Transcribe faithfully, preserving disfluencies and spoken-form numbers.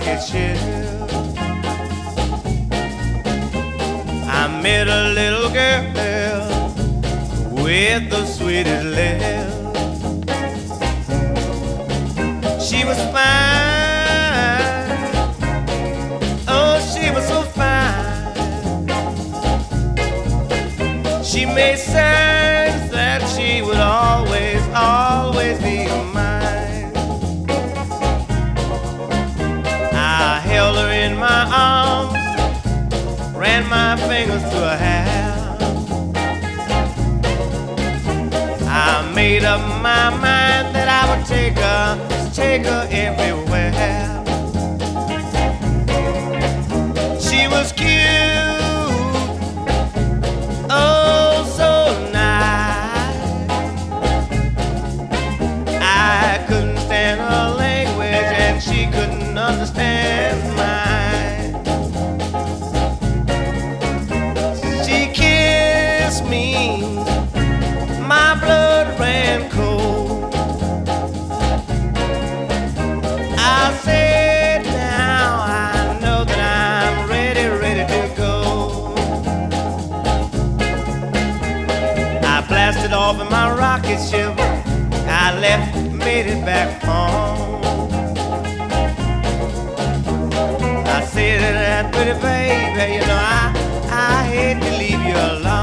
rocket ship. I met a little girl with the sweetest lips. She was fine, oh, she was so fine. She made sense that she would always, always be mine. I held her in my arms, ran my fingers through her hair. I made up my mind that I would take her, take her everywhere. She was cute, oh so nice. I couldn't stand her language and she couldn't understand mine. She kissed me, my blood ran cold. I said, now I know that I'm ready, ready to go. I blasted off in my rocket ship. I left, made it back home. I said, that pretty baby, you know, I, I hate to leave you alone.